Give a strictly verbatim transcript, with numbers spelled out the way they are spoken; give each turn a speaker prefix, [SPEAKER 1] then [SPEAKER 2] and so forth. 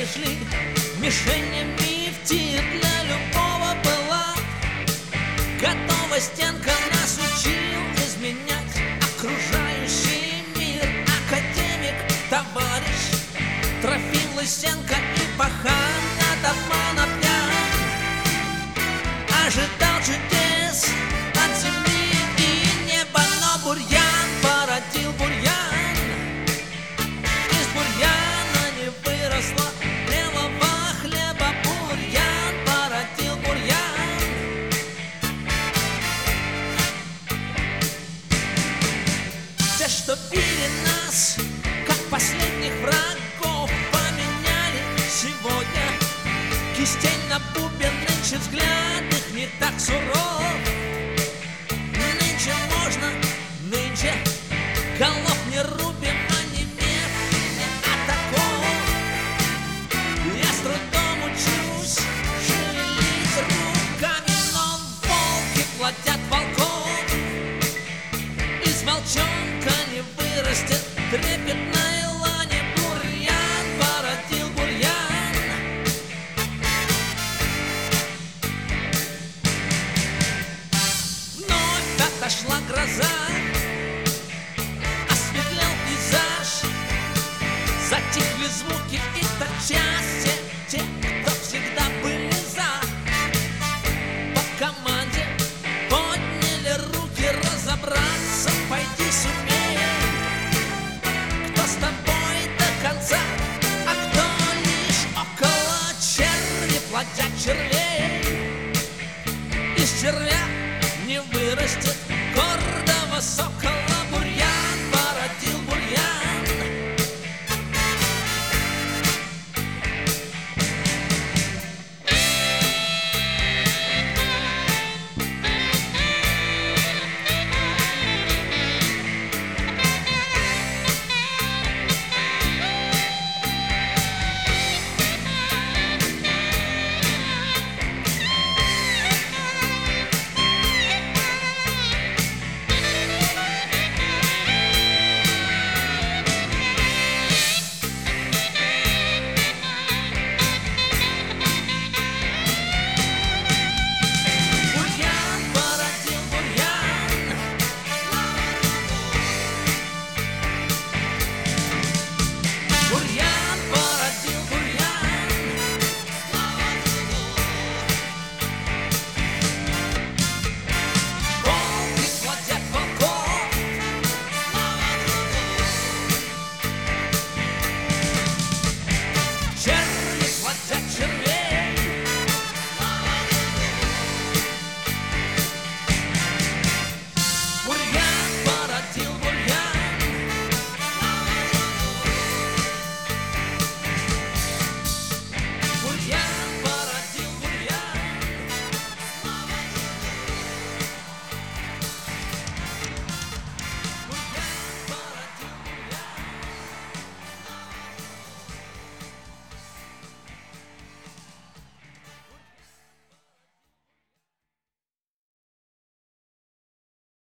[SPEAKER 1] шли мишенями в тир. Для любого была готова стенка. Нас учил изменять окружающий мир академик, товарищ Трофим Лысенко. И пахан от обмана пьян ожидал чудес от земли и неба, но бурьян породил бурьян. Из бурьяна не выросло белого хлеба. Бурьян породил бурьян. Те, что били нас, как последних врагов, поменяли сегодня кистень на бубен. Нынче взгляд их не так суров. Нынче можно, нынче голов не рубим, а не мех и не атаков. Я с трудом учусь шевелить руками, но волки плодят волков. Из волчонка не вырастет трепетной лани. Бурьян породил бурьян. Вновь отошла гроза, осветлел пейзаж, затихли звуки и тотчас все